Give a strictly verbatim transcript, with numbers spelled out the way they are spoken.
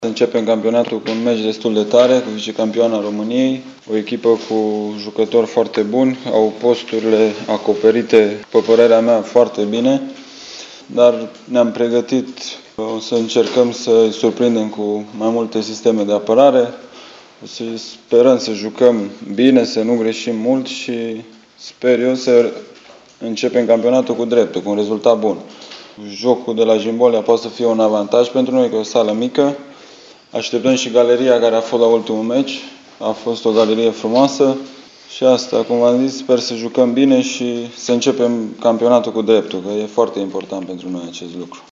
Începem campionatul cu un meci destul de tare, cu vicecampioana României, o echipă cu jucători foarte buni, au posturile acoperite, pe părerea mea, foarte bine, dar ne-am pregătit, o să încercăm să îi surprindem cu mai multe sisteme de apărare, o să sperăm să jucăm bine, să nu greșim mult și sper eu să începem campionatul cu dreptul, cu un rezultat bun. Jocul de la Jimbolia poate să fie un avantaj pentru noi, că e o sală mică. Așteptăm și galeria care a fost la ultimul meci. A fost o galerie frumoasă și asta, cum v-am zis, sper să jucăm bine și să începem campionatul cu dreptul, că e foarte important pentru noi acest lucru.